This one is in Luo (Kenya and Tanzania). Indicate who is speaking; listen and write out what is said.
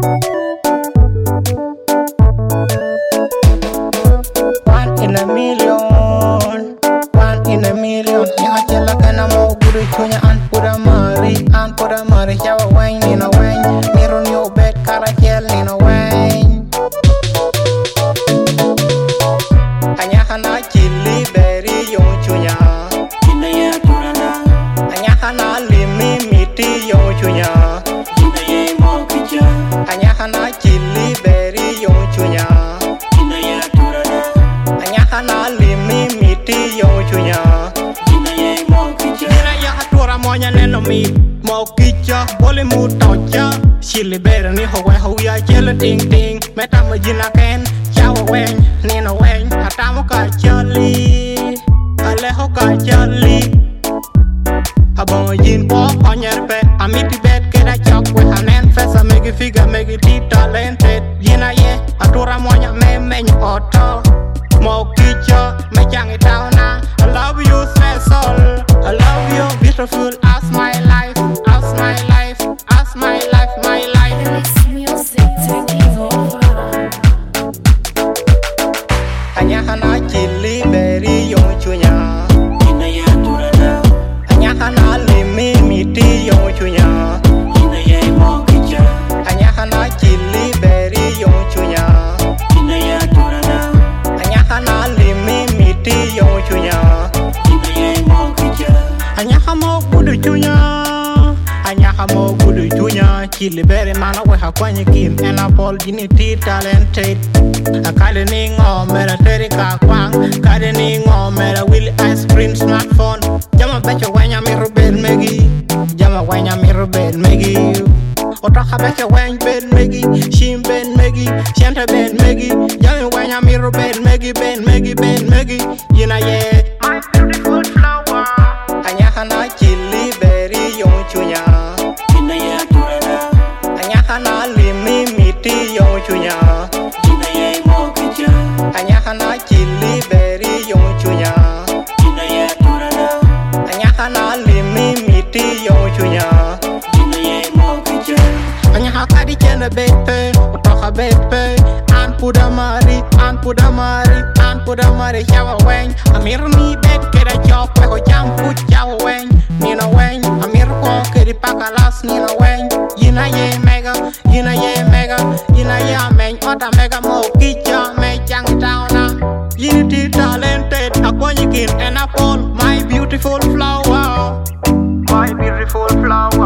Speaker 1: One in a million, one in a million. Yang jela kana mo guru chunya an pura mari jawa wang ni na wang. Miron yo bet kara jel ni na wang. Anya hana chili berry yung chunya.
Speaker 2: Ina ya turana.
Speaker 1: Anya hana limi miti yung chunya.
Speaker 2: Ina ya mo kija.
Speaker 1: Anya hana chili berry yung chunya.
Speaker 2: Ina ya turana.
Speaker 1: Anya hana limi miti yung chunya.
Speaker 2: Ina ya mo kija.
Speaker 1: Ina ya hatura monya neno mi mo kija bole mu tocha. Chili berry ni ho ya jela ting ting. Meta mo jina ken chawa wen ni na wen. Atamo ka chali. Aleho ka chali. Abang jin po ponyer pe amiti bet keda chok we hanen fesa make it figure make it deep talented yina ye atura monya me oto mo kicho me changi tauna. I love you special, I love you beautiful as my life, as my life, as my life, my life.
Speaker 3: This music taking over.
Speaker 1: Anya hana chili berry yung chunya.
Speaker 2: Ina ya turana.
Speaker 1: Anya hana limi miti yung chunya.
Speaker 2: Ina ya mo kija.
Speaker 1: Anya hana chili berry yung chunya.
Speaker 2: Ina ya turana.
Speaker 1: Anya hana limi miti yung chunya.
Speaker 2: Ina ya mo kija.
Speaker 1: Anya hamo kudu chunya. Anya hamo kudu chunya. Chili berry mana we hakwanye kim enapol jini ti talented. Akade ni ngo mera teri kakwang. Kade ni ngo mera willy ice cream smartphone. Jama becha wanya mi rubel megi. Jama wanya mi rubel megi. Otoka becha wany ben megi. Shim ben megi. Shanta ben megi. Jama wanya mi rubel megi ben megi ben megi. Yina ye my beautiful flower. Anya hana chili berry yung chunya.
Speaker 2: Ina ya turana.
Speaker 1: Anya hana limi miti yung chunya.
Speaker 2: Ina ya mo kija.
Speaker 1: Anya hana chili berry yung chunya.
Speaker 2: Ina ya turana.
Speaker 1: Anya hana limi miti yung chunya.
Speaker 2: Ina ya mo kija.
Speaker 1: Anya hakadi chena bepe, otoka bepe. An puda mari, an puda mari, an puda mari chawa weng. Amir mi bet keda chok we ho jam put chawa weng. Nina weng, amir ko kedi pakalas nina weng. Yina ye mega, yina ye mega, yina ye ameng ota mega mo kicha me chang tauna. Unity talented, akwanyikin and apple, my beautiful flower, my beautiful flower.